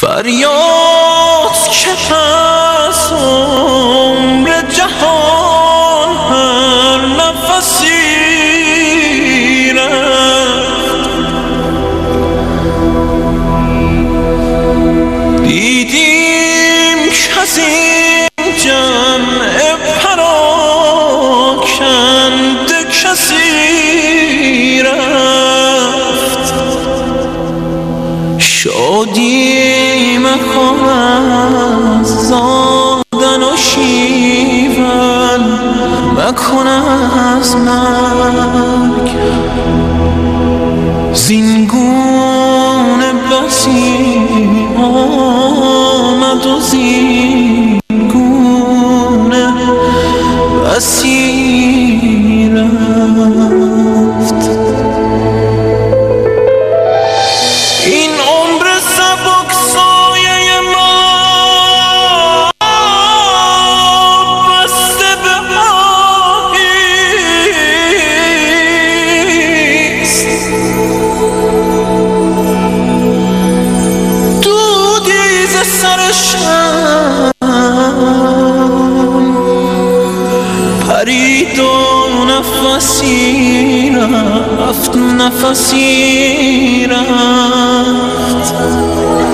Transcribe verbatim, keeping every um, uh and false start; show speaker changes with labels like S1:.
S1: فریاد که پس عمر جهان هر نفسی رفت، دیدیم که از این جمع پراکنده کسی رفت. شادی مکن از زادن و شیون، مکن از مرگ زینگونه بسی آمد و زینگونه بسی رفت. این عمر سبک سایه ما بسته به آهیست، دودی ز سر شم پرید و نفسی رفت، نفسی رفت.